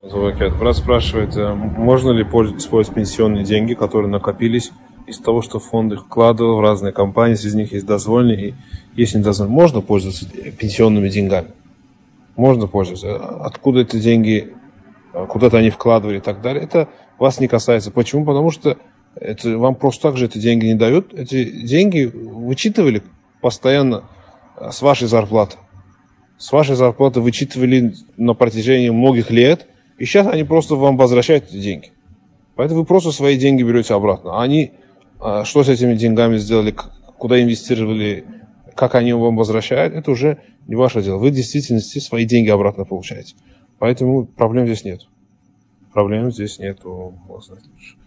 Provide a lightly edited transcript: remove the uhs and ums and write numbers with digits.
Брат спрашивает, можно ли использовать пенсионные деньги, которые накопились из того, что фонд их вкладывал в разные компании, из них есть дозволенные и есть недозволенные. Можно пользоваться пенсионными деньгами? Можно пользоваться. Откуда эти деньги, куда-то они вкладывали и так далее, это вас не касается. Почему? Потому что вам просто так же эти деньги не дают. Эти деньги вычитывали постоянно с вашей зарплаты. С вашей зарплаты вычитывали на протяжении многих лет, и сейчас они просто вам возвращают эти деньги. Поэтому вы просто свои деньги берете обратно. А они, что с этими деньгами сделали, куда инвестировали, как они вам возвращают, это уже не ваше дело. Вы в действительности свои деньги обратно получаете. Поэтому проблем здесь нет. Проблем здесь нету.